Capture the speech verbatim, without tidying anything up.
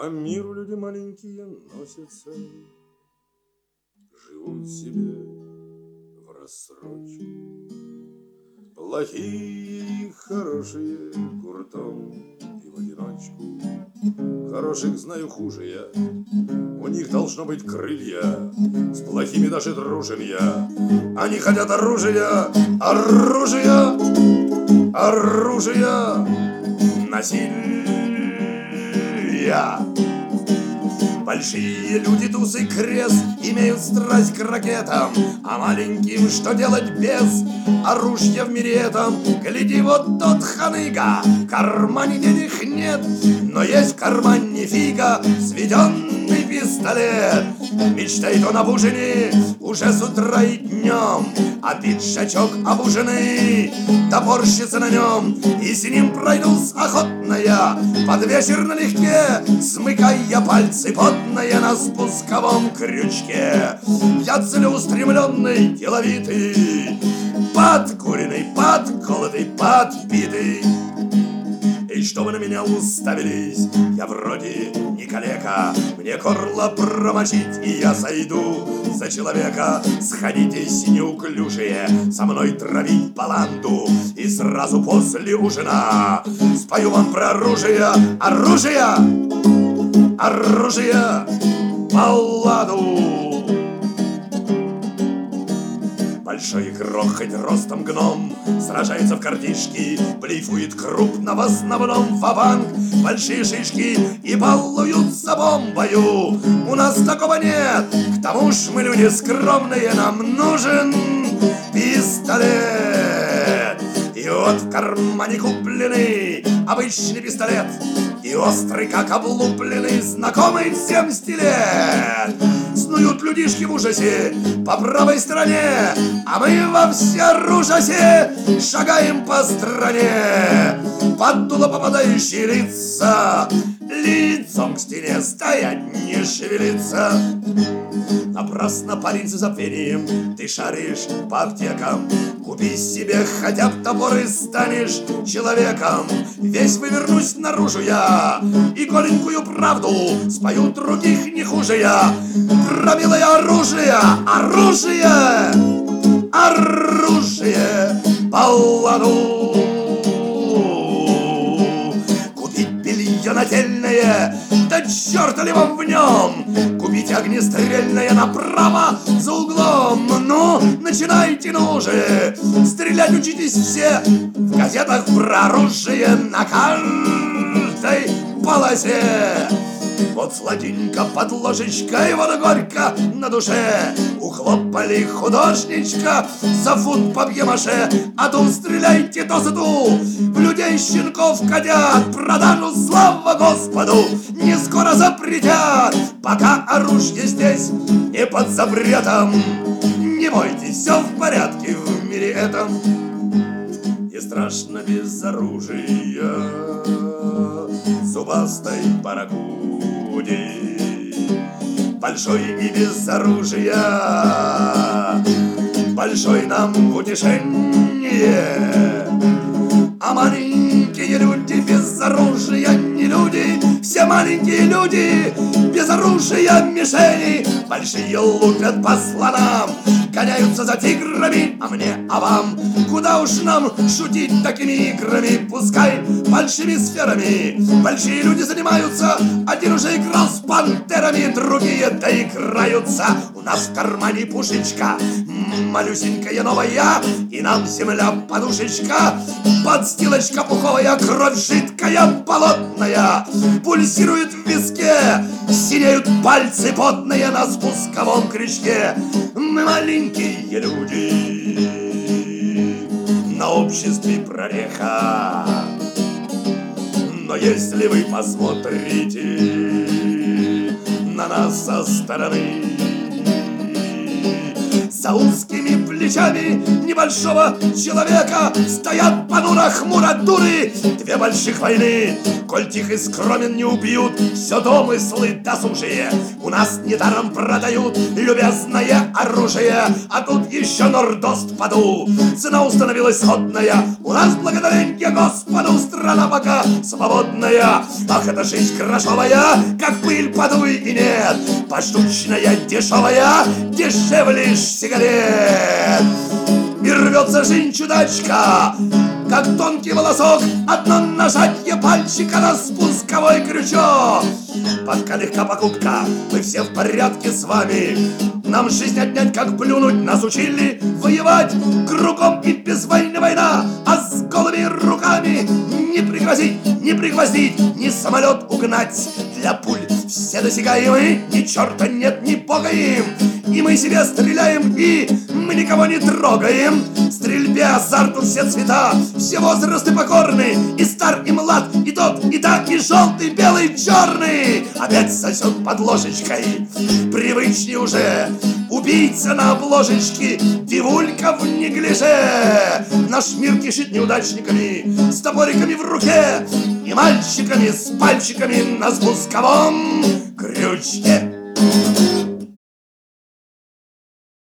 По миру люди маленькие носятся, живут себе в рассрочку. Плохие и хорошие куртом и в одиночку. Хороших знаю хуже я, у них должно быть крылья, с плохими даже дружим я. Они хотят оружия, оружия, оружия, насилия. Большие люди, туз и крест, имеют страсть к ракетам, а маленьким что делать без оружия в мире этом? Гляди, вот тот ханыга, в кармане денег нет, но есть в кармане фига, сведенный пистолет. Мечтает он об ужине уже с утра и днем, а пиджачок обуженный топорщится на нем, и с ним пройдусь охотно я под вечер налегке, смыкая пальцы потные на спусковом крючке. Я целеустремленный, деловитый, подкуренный, подколотый, подбитый. И что вы на меня уставились? Я вроде не калека, мне горло промочить, и я сойду за человека. Сходитесь, неуклюжие, со мной травить баланду, и сразу после ужина спою вам про оружие, оружие, оружие, балладу. Большой игрок, хоть ростом гном, сражается в картишки, блефует крупно в основном ва-банк. Большие шишки и балуются бомбою, у нас такого нет. К тому ж мы люди скромные, нам нужен пистолет. И вот в кармане купленный обычный пистолет, и острый, как облупленный, знакомый всем стилет. Снуют людишки в ужасе по правой стороне, а мы во всеоружасе шагаем по стране. Под дуло попадающие лица лицом к стене стоять, не шевелиться. Напрасно, парень, за забвением ты шаришь по аптекам. Купи себе хотя бы топор и станешь человеком. Весь вывернусь наружу я и голенькую правду спою других не хуже я. Про милое оружие, оружие, оружие, балладу. Купить белье нательное, да черта ли вам в нем. Купить огнестрельное направо за углом. Ну, начинайте, ну же, стрелять учитесь все. В газетах про оружие на каждой полосе. Вот сладенько под ложечкой, вот горько на душе. Ухлопали художничка за фунт папье-маше. А тут стреляйте то за ту, в людей щенков котят. Продажу, слава Господу, не скоро запретят. Пока оружие здесь не под запретом, не бойтесь, все в порядке в мире этом. Не страшно без оружия зубастой барракуде, большой и без оружия, большой нам в утешение. А маленькие люди без оружия не люди, все маленькие люди без оружия мишени. Большие лупят по слонам, гоняются за тиграми, а мне, а вам, куда уж нам шутить такими играми? Пускай большими сферами большие люди занимаются. Один уже играл с пантерами, другие доиграются. У нас в кармане пушечка малюсенькая новая, и нам земля подушечка, подстилочка пуховая, кровь жидкая, болотная, пульсирует в виске, синеют пальцы потные на спусковом крючке. Мы маленькие люди, на обществе прореха. Но если вы посмотрите на нас со стороны, за узкими плечами плечами небольшого человека. Стоят понуро хмуро дуры, две больших войны. Коль тих и скромен не убьют, все домыслы досужие. У нас недаром продают любезное оружие, а тут еще нордост поду. Цена установилась сходная, у нас благодарение Господу страна пока свободная. Ах, это жизнь грошовая, как пыль подуй и нет, поштучная дешевая, дешевле лишь сигарет. И рвется жизнь чудачка, как тонкий волосок, одно нажатие пальчика на спусковой крючок. Пока легка покупка, мы все в порядке с вами. Нам жизнь отнять, как плюнуть, нас учили воевать. Кругом и без войны война, а с голыми руками не пригрозить, не пригвоздить, ни самолет угнать. Для пуль все досягаемы, ни черта нет, ни бога им. И мы себе стреляем, и мы никого не трогаем. В стрельбе азарту все цвета, все возрасты покорны. И стар, и млад, и тот, и та, и желтый, белый, черный. Опять сосет под ложечкой, привычней уже. Убийца на обложечке, девулька в неглиже. Наш мир кишит неудачниками, с топориками в руке и мальчиками с пальчиками на спусковом крючке.